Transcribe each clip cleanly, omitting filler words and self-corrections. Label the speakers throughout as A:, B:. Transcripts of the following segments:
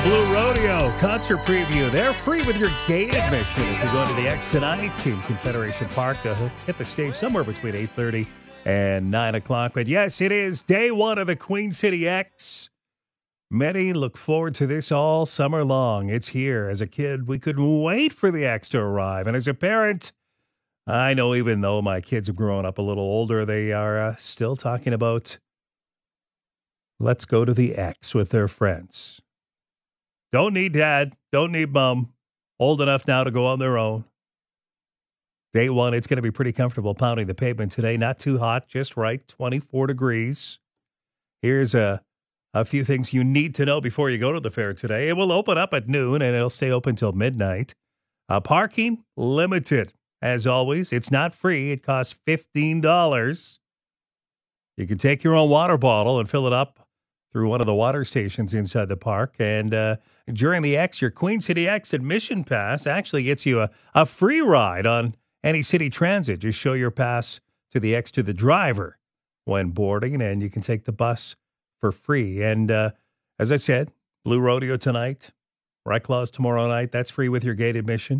A: Blue Rodeo concert preview. They're free with your gate admission if you're going to the X tonight in Confederation Park. Hit the stage somewhere between 8:30 and 9 o'clock. But yes, it is day one of the Queen City X. Many look forward to this all summer long. It's here. As a kid, we couldn't wait for the X to arrive. And as a parent, I know even though my kids have grown up a little older, they are still talking about let's go to the X with their friends. Don't need dad. Don't need mom. Old enough now to go on their own. Day one, it's going to be pretty comfortable pounding the pavement today. Not too hot, just right, 24 degrees. Here's a few things you need to know before you go to the fair today. It will open up at noon, and it'll stay open till midnight. Parking, limited. As always, it's not free. It costs $15. You can take your own water bottle and fill it up through one of the water stations inside the park. And during the X, your Queen City X admission pass actually gets you a free ride on any city transit. Just show your pass to the X to the driver when boarding, and you can take the bus for free. And as I said, Blue Rodeo tonight, Right Claws tomorrow night. That's free with your gate admission.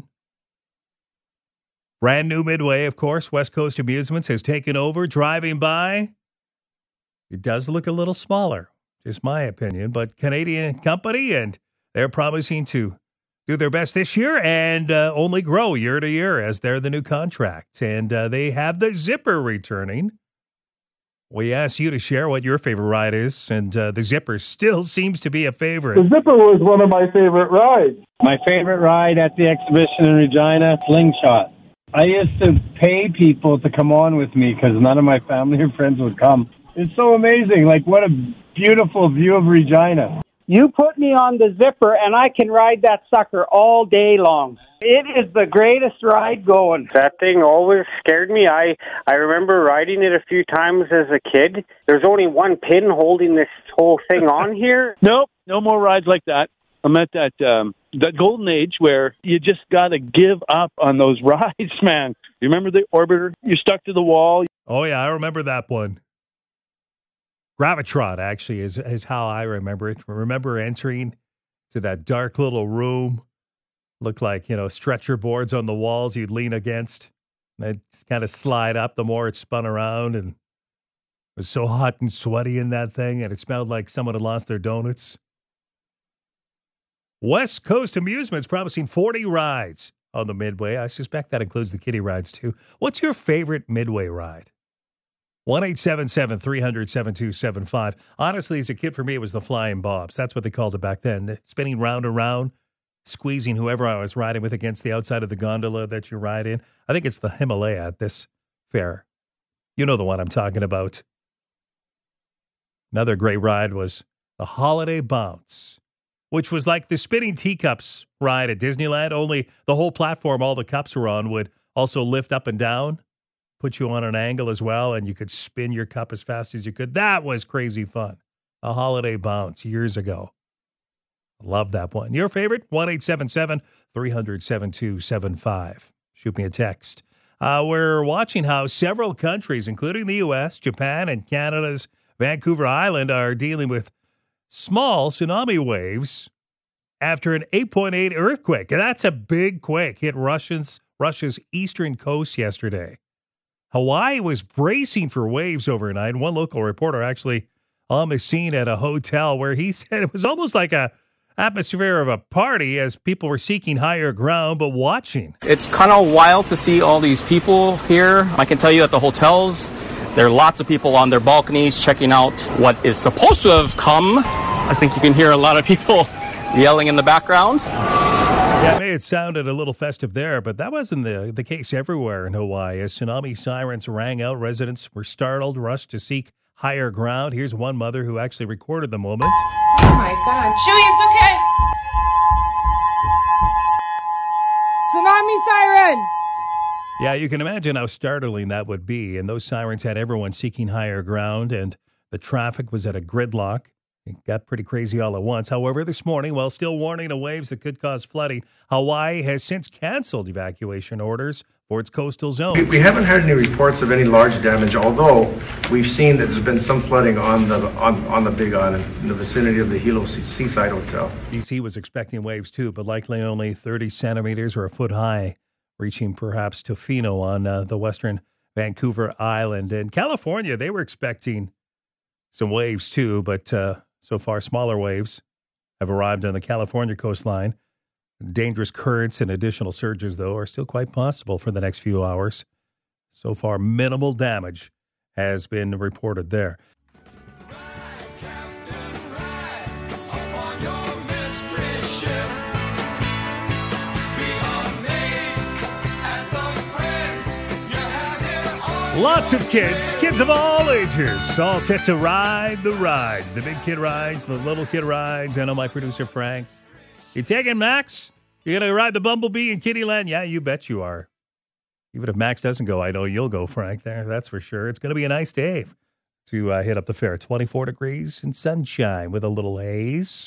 A: Brand new Midway, of course. West Coast Amusements has taken over. Driving by, it does look a little smaller. Just my opinion, but Canadian company, and they're promising to do their best this year and only grow year to year as they're the new contract. And they have the Zipper returning. We asked you to share what your favorite ride is, and the Zipper still seems to be a favorite.
B: The Zipper was one of my favorite rides.
C: My favorite ride at the exhibition in Regina, Slingshot. I used to pay people to come on with me because none of my family or friends would come. It's so amazing. Like, what a beautiful view of Regina.
D: You put me on the Zipper, and I can ride that sucker all day long. It is the greatest ride going.
E: That thing always scared me. I remember riding it a few times as a kid. There's only one pin holding this whole thing on here.
F: Nope, no more rides like that. I'm at that golden age where you just got to give up on those rides, man. You remember the Orbiter? You stuck to the wall.
A: Oh, yeah, I remember that one. Gravitron, actually, is how I remember it. I remember entering to that dark little room. Looked like, stretcher boards on the walls you'd lean against. And they'd kind of slide up the more it spun around. And it was so hot and sweaty in that thing, and it smelled like someone had lost their donuts. West Coast Amusements promising 40 rides on the Midway. I suspect that includes the kiddie rides, too. What's your favorite Midway ride? 1-877-300-7275. Honestly, as a kid, for me, it was the Flying Bobs. That's what they called it back then. Spinning round and round, squeezing whoever I was riding with against the outside of the gondola that you ride in. I think it's the Himalaya at this fair. You know the one I'm talking about. Another great ride was the Holiday Bounce, which was like the spinning teacups ride at Disneyland, only the whole platform all the cups were on would also lift up and down. Put you on an angle as well, and you could spin your cup as fast as you could. That was crazy fun. A Holiday Bounce years ago. Love that one. Your favorite? 1-877-300-7275. Shoot me a text. We're watching how several countries, including the U.S., Japan, and Canada's Vancouver Island, are dealing with small tsunami waves after an 8.8 earthquake. And that's a big quake. Hit Russia's eastern coast yesterday. Hawaii was bracing for waves overnight. One local reporter actually on the scene at a hotel where he said it was almost like a atmosphere of a party as people were seeking higher ground but watching.
G: It's kind of wild to see all these people here. I can tell you at the hotels, there are lots of people on their balconies checking out what is supposed to have come. I think you can hear a lot of people yelling in the background.
A: Yeah, it sounded a little festive there, but that wasn't the case everywhere in Hawaii. As tsunami sirens rang out, residents were startled, rushed to seek higher ground. Here's one mother who actually recorded the moment.
H: Oh, my God. Chewy, it's okay. Tsunami siren.
A: Yeah, you can imagine how startling that would be. And those sirens had everyone seeking higher ground, and the traffic was at a gridlock. It got pretty crazy all at once. However, this morning, while still warning of waves that could cause flooding, Hawaii has since canceled evacuation orders for its coastal zone.
I: We haven't had any reports of any large damage, although We've seen that there's been some flooding on the Big Island in the vicinity of the Hilo Seaside Hotel.
A: BC was expecting waves too, but likely only 30 centimeters or a foot high, reaching perhaps to Fino on the western Vancouver Island. In California, they were expecting some waves too, but so far smaller waves have arrived on the California coastline. Dangerous currents and additional surges, though, are still quite possible for the next few hours. So far, minimal damage has been reported there. Lots of kids of all ages, all set to ride the rides. The big kid rides, the little kid rides. I know my producer, Frank. You taking Max? You going to ride the Bumblebee in Kittyland? Yeah, you bet you are. Even if Max doesn't go, I know you'll go, Frank, there. That's for sure. It's going to be a nice day to hit up the fair. 24 degrees and sunshine with a little haze.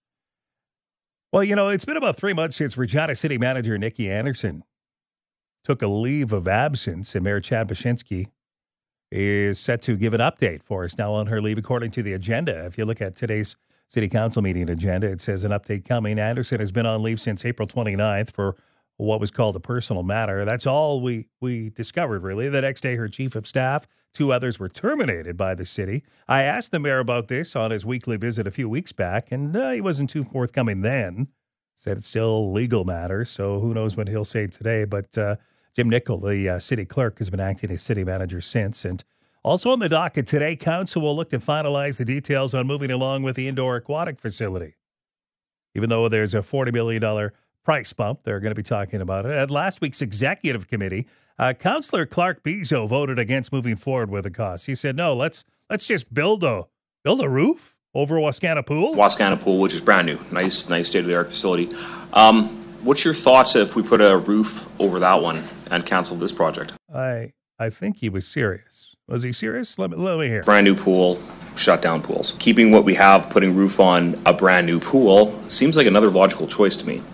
A: Well, you know, it's been about 3 months since Regina City Manager Nikki Anderson took a leave of absence, and Mayor Chad Baczynski is set to give an update for us now on her leave, according to the agenda. If you look at today's City Council meeting agenda, it says an update coming. Anderson has been on leave since April 29th for what was called a personal matter. That's all we discovered, really. The next day, her chief of staff, 2 others were terminated by the city. I asked the mayor about this on his weekly visit a few weeks back, and he wasn't too forthcoming then. Said it's still a legal matter, so who knows what he'll say today. But Jim Nicol, the city clerk, has been acting as city manager since. And also on the docket today, council will look to finalize the details on moving along with the indoor aquatic facility. Even though there's a $40 million price bump, they're going to be talking about it. At last week's executive committee, Councillor Clark Bizo voted against moving forward with the cost. He said, no, let's just build a roof over Wascana Pool.
J: Wascana Pool, which is brand new. Nice state-of-the-art facility. What's your thoughts if we put a roof over that one and cancel this project?
A: I think he was serious. Was he serious? Let me hear.
J: Brand new pool, shut down pools. Keeping what we have, putting roof on a brand new pool seems like another logical choice to me.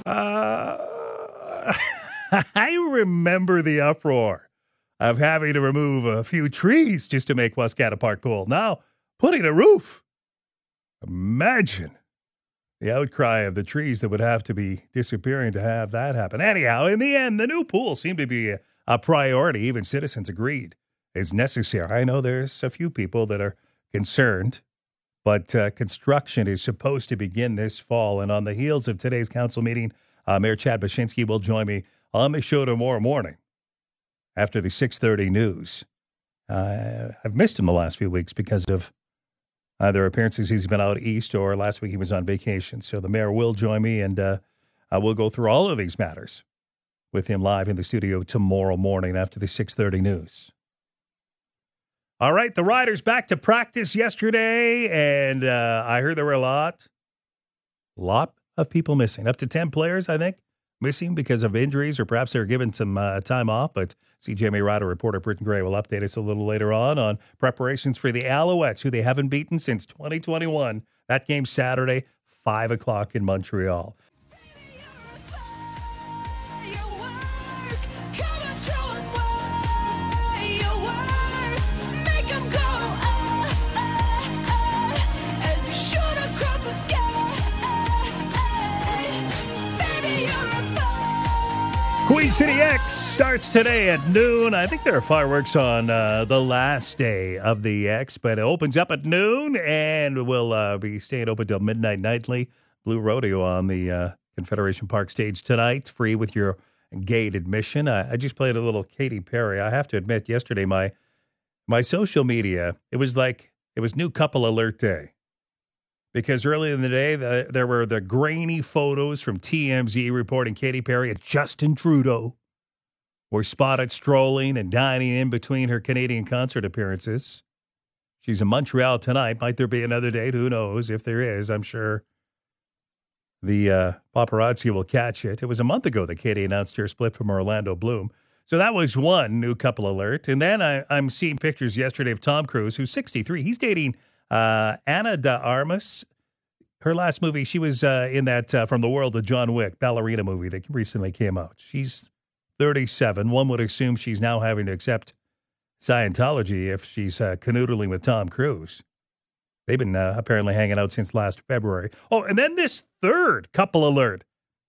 A: I remember the uproar of having to remove a few trees just to make Wascana Park Pool. Now, putting a roof. Imagine the outcry of the trees that would have to be disappearing to have that happen. Anyhow, in the end, the new pool seemed to be a priority. Even citizens agreed is necessary. I know there's a few people that are concerned, but construction is supposed to begin this fall. And on the heels of today's council meeting, Mayor Chad Baczynski will join me on the show tomorrow morning after the 6:30 news. I've missed him the last few weeks because of either appearances he's been out east or last week he was on vacation. So the mayor will join me, and I will go through all of these matters with him live in the studio tomorrow morning after the 6:30 news. All right, the Riders back to practice yesterday, and I heard there were a lot of people missing. Up to 10 players, I think, missing because of injuries, or perhaps they were given some time off. But CJMA Rider reporter Britton Gray will update us a little later on preparations for the Alouettes, who they haven't beaten since 2021. That game Saturday, 5 o'clock in Montreal. Queen City X starts today at noon. I think there are fireworks on the last day of the X, but it opens up at noon and will be staying open till midnight nightly. Blue Rodeo on the Confederation Park stage tonight, free with your gate admission. I just played a little Katy Perry. I have to admit, yesterday my social media, it was new couple alert day. Because early in the day, there were the grainy photos from TMZ reporting Katy Perry and Justin Trudeau were spotted strolling and dining in between her Canadian concert appearances. She's in Montreal tonight. Might there be another date? Who knows? If there is, I'm sure the paparazzi will catch it. It was a month ago that Katy announced her split from Orlando Bloom. So that was one new couple alert. And then I'm seeing pictures yesterday of Tom Cruise, who's 63. He's dating Ana de Armas. Her last movie, she was in that From the World of John Wick ballerina movie that recently came out. She's 37. One would assume she's now having to accept Scientology if she's canoodling with Tom Cruise. They've been apparently hanging out since last February. Oh, and then this third couple alert.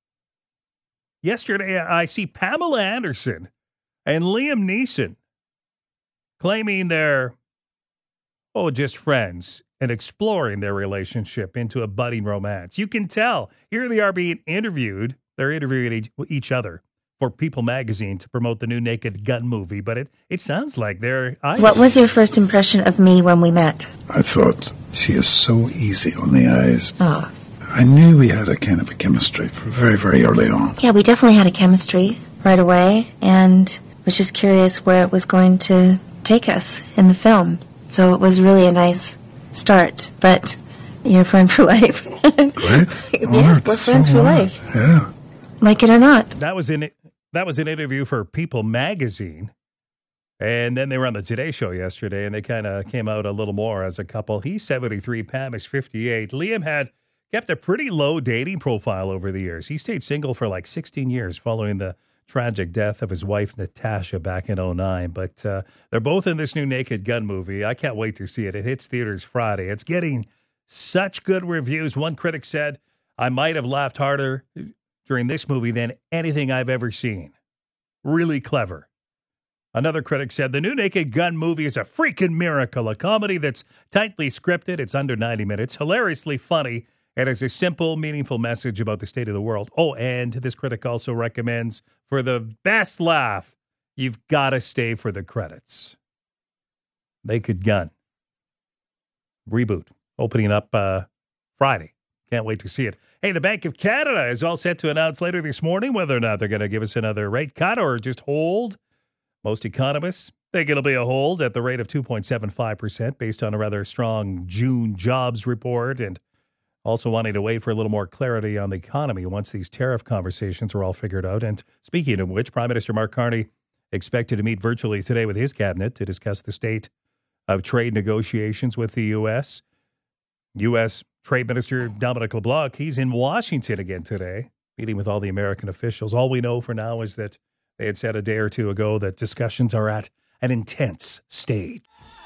A: Yesterday, I see Pamela Anderson and Liam Neeson claiming they're, just friends and exploring their relationship into a budding romance. You can tell. Here they are being interviewed. They're interviewing each other for People magazine to promote the new Naked Gun movie, but it sounds like they're...
K: What was your first impression of me when we met?
L: I thought she is so easy on the eyes.
K: Oh.
L: I knew we had a kind of a chemistry from very, very early on.
K: Yeah, we definitely had a chemistry right away, and was just curious where it was going to take us in the film. So it was really a nice start, but you're a friend for life.
L: Great.
K: Yeah, we're friends for life.
L: Yeah.
K: Like it or not.
A: That was an interview for People magazine. And then they were on the Today Show yesterday, and they kind of came out a little more as a couple. He's 73, Pam is 58. Liam had kept a pretty low dating profile over the years. He stayed single for like 16 years following the tragic death of his wife, Natasha, back in 2009. But they're both in this new Naked Gun movie. I can't wait to see it. It hits theaters Friday. It's getting such good reviews. One critic said, I might have laughed harder during this movie than anything I've ever seen. Really clever. Another critic said, the new Naked Gun movie is a freaking miracle, a comedy that's tightly scripted. It's under 90 minutes, hilariously funny, and has a simple, meaningful message about the state of the world. Oh, and this critic also recommends, for the best laugh, you've got to stay for the credits. Naked Gun. Reboot. Opening up Friday. Can't wait to see it. Hey, the Bank of Canada is all set to announce later this morning whether or not they're going to give us another rate cut or just hold. Most economists think it'll be a hold at the rate of 2.75% based on a rather strong June jobs report, and also wanting to wait for a little more clarity on the economy once these tariff conversations are all figured out. And speaking of which, Prime Minister Mark Carney expected to meet virtually today with his cabinet to discuss the state of trade negotiations with the U.S. U.S. Trade Minister Dominic LeBlanc, he's in Washington again today, meeting with all the American officials. All we know for now is that they had said a day or two ago that discussions are at an intense stage.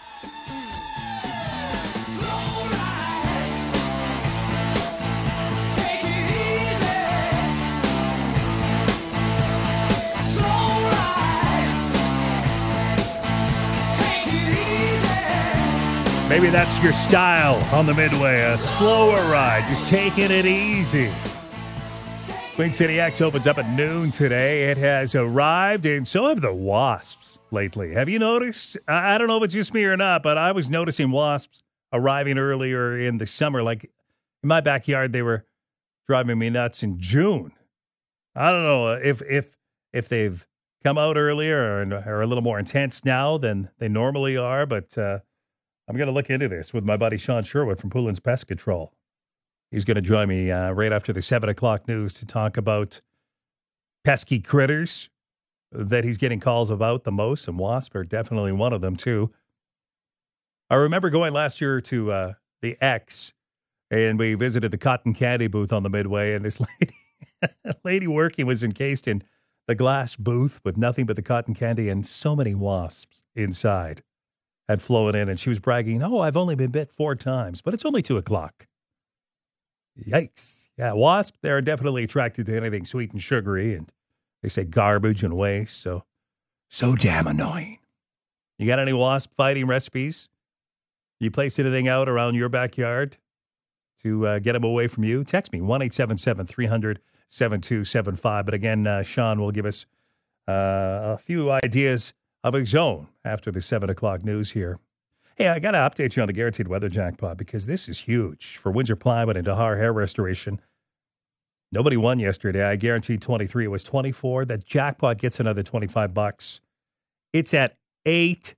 A: Maybe that's your style on the Midway, a slower ride, just taking it easy. Queen City X opens up at noon today. It has arrived, and so have the wasps lately. Have you noticed? I don't know if it's just me or not, but I was noticing wasps arriving earlier in the summer. Like in my backyard, they were driving me nuts in June. I don't know if they've come out earlier and are a little more intense now than they normally are, but I'm going to look into this with my buddy Sean Sherwood from Poulin's Pest Control. He's going to join me right after the 7 o'clock news to talk about pesky critters that he's getting calls about the most, and wasps are definitely one of them, too. I remember going last year to the X, and we visited the cotton candy booth on the Midway, and this lady working was encased in the glass booth with nothing but the cotton candy and so many wasps inside had flown in, and she was bragging, I've only been bit 4 times, but it's only 2 o'clock. Yikes. Yeah, wasps, they're definitely attracted to anything sweet and sugary, and they say garbage and waste, so damn annoying. You got any wasp fighting recipes? You place anything out around your backyard to get them away from you? Text me, 1-877-300-7275. But again, Sean will give us a few ideas of his own after the 7 o'clock news here. Hey, I got to update you on the Guaranteed Weather Jackpot because this is huge for Windsor Plywood and Dahar Hair Restoration. Nobody won yesterday. I guaranteed 23. It was 24. That jackpot gets another $25. It's at $800.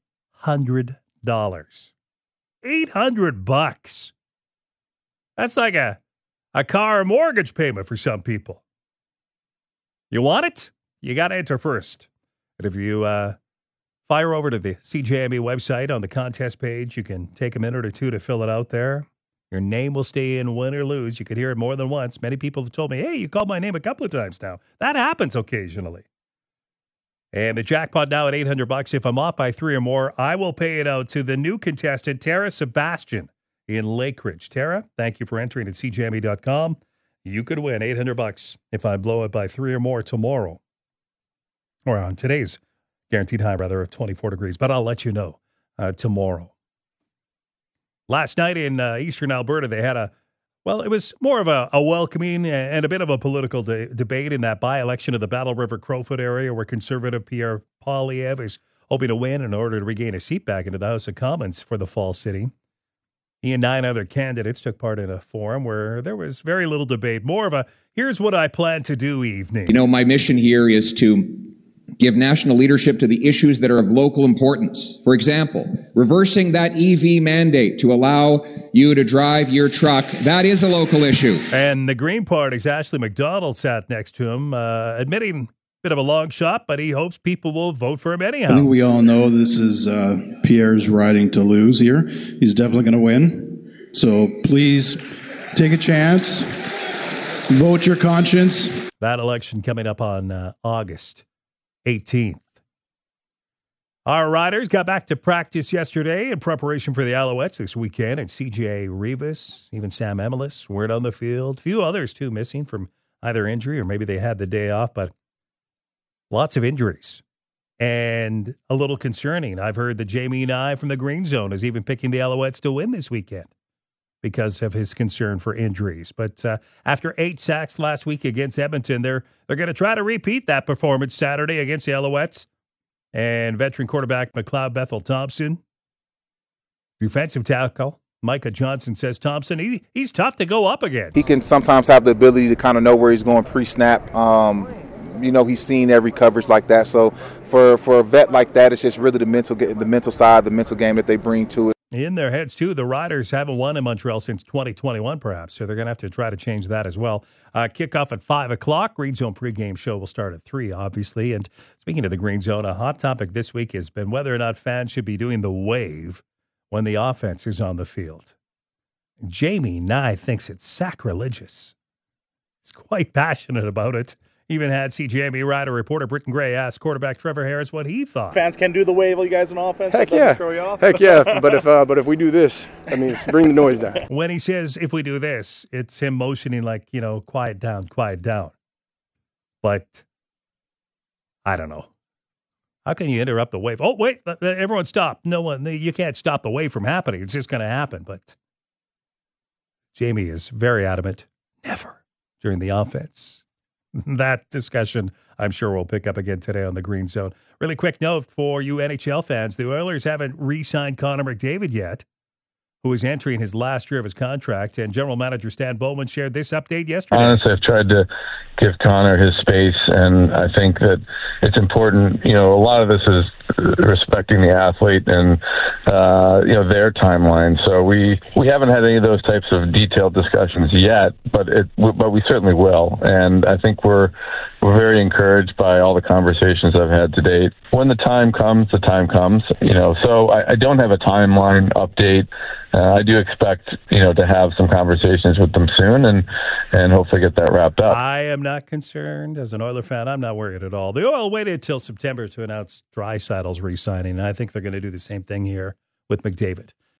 A: $800. That's like a car or mortgage payment for some people. You want it? You got to enter first. But if you fire over to the CJME website on the contest page, you can take a minute or two to fill it out there. Your name will stay in, win or lose. You could hear it more than once. Many people have told me, hey, you called my name a couple of times now. That happens occasionally. And the jackpot now at $800. If I'm off by 3 or more, I will pay it out to the new contestant, Tara Sebastian in Lakeridge. Tara, thank you for entering at CJME.com. You could win $800 if I blow it by 3 or more tomorrow. Or on today's guaranteed high, rather, of 24 degrees. But I'll let you know tomorrow. Last night in eastern Alberta, they had it was more of a welcoming and a bit of a political debate in that by-election of the Battle River Crowfoot area where Conservative Pierre Poilievre is hoping to win in order to regain a seat back into the House of Commons for the fall sitting. He and 9 other candidates took part in a forum where there was very little debate, more of a, here's what I plan to do evening.
M: You know, my mission here is to give national leadership to the issues that are of local importance. For example, reversing that EV mandate to allow you to drive your truck, that is a local issue.
A: And the Green Party's Ashley McDonald sat next to him, admitting bit of a long shot, but he hopes people will vote for him anyhow.
L: I think we all know this is Pierre's riding to lose here. He's definitely going to win. So please take a chance. Vote your conscience.
A: That election coming up on August 18th. Our riders got back to practice yesterday in preparation for the Alouettes this weekend, and CJ Rivas, even Sam Emilis weren't on the field. A few others, too, missing from either injury or maybe they had the day off, but lots of injuries and a little concerning. I've heard that Jamie Nye from the Green Zone is even picking the Alouettes to win this weekend because of his concern for injuries. But after 8 sacks last week against Edmonton, they're going to try to repeat that performance Saturday against the Alouettes. And veteran quarterback McLeod Bethel Thompson, defensive tackle Micah Johnson, says Thompson, he's tough to go up against.
N: He can sometimes have the ability to kind of know where he's going pre-snap. He's seen every coverage like that. So for a vet like that, it's just really the mental side, the mental game that they bring to it.
A: In their heads, too, the Riders haven't won in Montreal since 2021, perhaps, so they're going to have to try to change that as well. Kickoff at 5 o'clock. Green Zone pregame show will start at 3, obviously. And speaking of the Green Zone, a hot topic this week has been whether or not fans should be doing the wave when the offense is on the field. Jamie Nye thinks it's sacrilegious. He's quite passionate about it. Even had CJME Rider reporter Britton Gray ask quarterback Trevor Harris what he thought.
O: Fans can do the wave while you guys on offense.
P: Heck yeah.
O: Throw you off.
P: Heck yeah. But if we do this, I mean, bring the noise down.
A: When he says if we do this, it's him motioning like, quiet down, quiet down. But I don't know. How can you interrupt the wave? Oh, wait, everyone stop. You can't stop the wave from happening. It's just going to happen. But Jamie is very adamant. Never during the offense. That discussion, I'm sure, we'll pick up again today on the Green Zone. Really quick note for you NHL fans. The Oilers haven't re-signed Connor McDavid yet, who is entering his last year of his contract. And General Manager Stan Bowman shared this update yesterday.
Q: Honestly, I've tried to give Connor his space, and I think that it's important. A lot of this is respecting the athlete and, their timeline. So we haven't had any of those types of detailed discussions yet, but we certainly will. And I think we're very encouraged by all the conversations I've had to date. When the time comes, the time comes. So I don't have a timeline update. I do expect, to have some conversations with them soon and hopefully get that wrapped up.
A: I am not concerned. As an Oiler fan, I'm not worried at all. The Oil waited until September to announce Draisaitl's re-signing, and I think they're going to do the same thing here with McDavid.